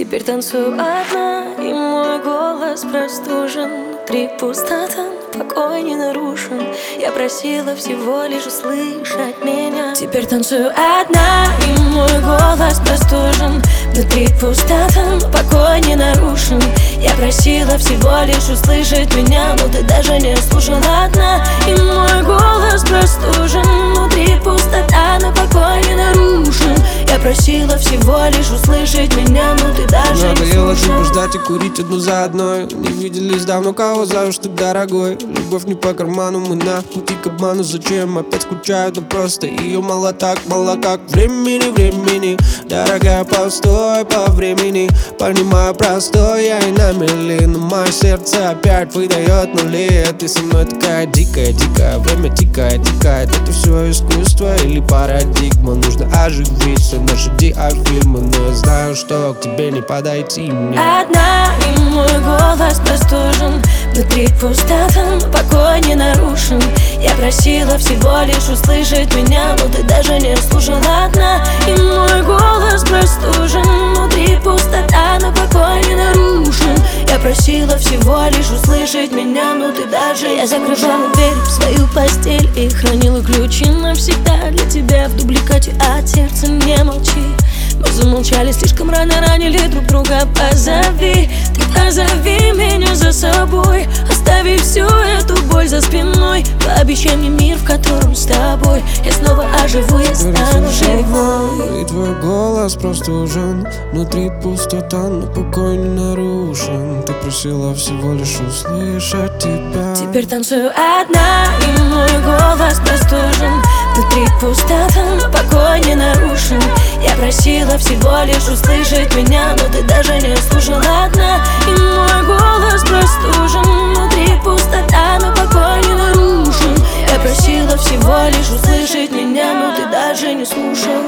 Теперь танцую одна, и мой голос простужен. Внутри пустота, покой не нарушен. Я просила всего лишь услышать меня. Теперь танцую одна, и мой голос простужен. Внутри пустота, покой не нарушен. Я просила всего лишь услышать меня, но ты даже не слушала одна. И мой голос простужен. Внутри пустота, но покой не нарушен. Я просила всего лишь услышать меня, но ты даже не слушал. Надоело ждать и курить одну за одной. Не виделись давно, кого зовешь ты, дорогой? Любовь не по карману, мы на пути к обману. Зачем опять скучаю, но просто ее мало так, мало как времени. Дорогая, постой по времени. Понимаю, простой я и на мели, но мое сердце опять выдает нули. Ты со мной такая дикая, время тикает. Это все искусство или парадигма? Нужно оживить все наши диафильмы, но я знаю, что к тебе не подойти мне. Одна, и мой голос простужен. Внутри пустота, покой не нарушен. Я просила всего лишь услышать меня, но ты даже не слушала одна. И мой голос простужен. Внутри пустота, но покой не нарушен. Я просила всего лишь услышать меня, но ты даже не слушала. Я закрывала дверь в свою постель и хранила ключи навсегда для тебя в дубликате, от сердца не молчи. Мы замолчали, слишком рано ранили друг друга. Позови, ты позови меня за собой. Остави всю эту боль за спиной. Пообещай мне мир, в котором с тобой я снова оживу, я стану живой. И твой голос простужен. Внутри пустота, но покой не нарушен. Ты просила всего лишь услышать тебя. Теперь танцую одна, и мой голос простужен. Внутри пустота, но покой не нарушен. Я просила всего лишь услышать меня, но ты даже не слушала одна. И мой голос простужен. Внутри пустота, но покой не нарушен. Я просила всего лишь услышать меня, но ты даже не слушала.